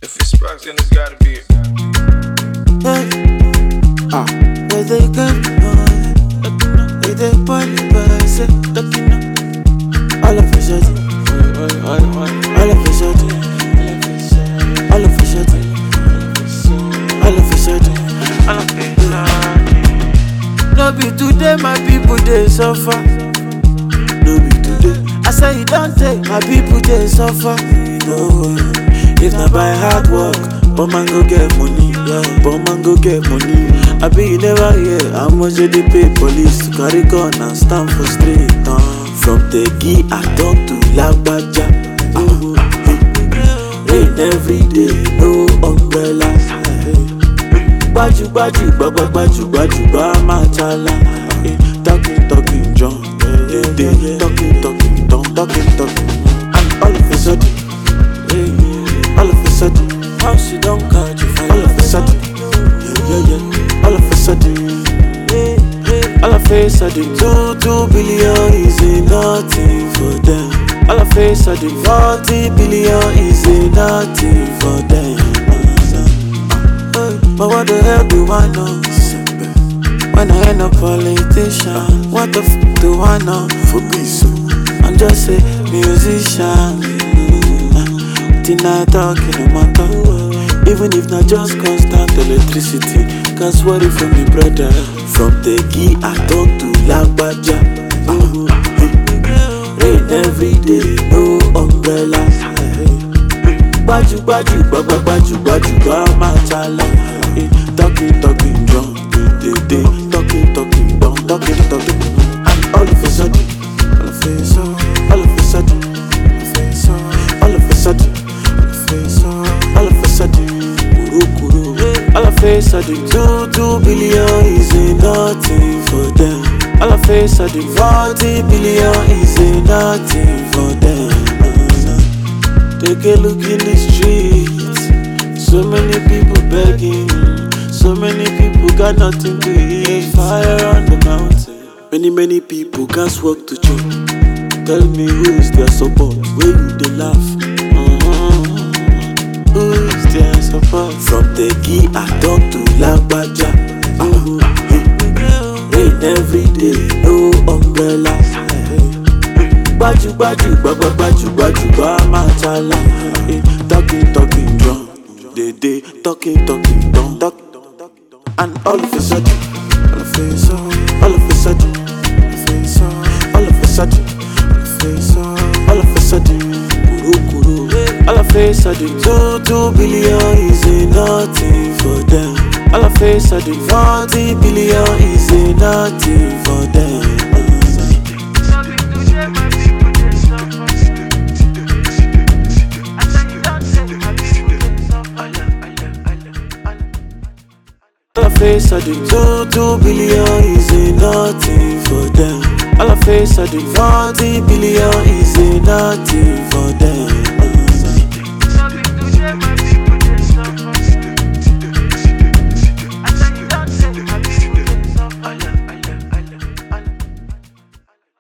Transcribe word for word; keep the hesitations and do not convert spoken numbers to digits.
If it's sparks, then it's gotta be it. Hey, ah, where they come from? They they party by say, all of a sudden, all of a sudden, all of a sudden, all of a sudden, all of a sudden. No be today, my people they suffer. No be today. I say you don't take my people they suffer. No, if not by hard work, but man go get money. Yeah, but man go get money. I be you never hear how much they pay police to carry gun and stand for street. Uh. From Tegi I talk to Lagbaja. Uh, rain every day, no umbrella. Baju baju baju baju baju ba machala. Talking talking John, talking talking don't talking talking. And all of a sudden, all of a sudden, how she don't catch you fire. All of a sudden, yeah yeah. All of a sudden, all of a sudden, two two billion is nothing for them. All of a sudden, forty billion is nothing for them. But what the hell do I know? When I ain't a politician, what the f do I know? For peace, I'm just a musician. Till I talk in a matter. Even if not just constant electricity. Cause what if from me brother? From Tegi I talk to Lagbaja. Rain every day, no umbrella. Baju baju baju baju baju baju machala. Talking talking drum, they they talking talking down, talking talking. And all of a sudden, all of a sudden, all of a sudden, all of a sudden, all of a sudden, kuru kuru. All of a sudden, two two billion is nothing for them. All of a sudden, forty billion is nothing for them. Take a look in the streets, so many people begging, so many people got nothing to eat. Fire on the mountain, many many people can't walk to church. Tell me who is their support? Where you they laugh? Uh-huh. Who is their support? From Tegi I talk to Lagbaja. Uh-huh. Rain every day, no umbrella. Baju baju baju baju baju ba machala. Talking talking drum, they they talking talking don't talk. And all of a sudden, all of a sudden, all of a sudden, all of a sudden, all of a sudden, kuru kuru. All of a sudden, two two billion is nothing for them. All of a sudden, forty billion is nothing for them. All of a sudden, two two billion is nothing for them. All of a sudden, forty billion is nothing for them.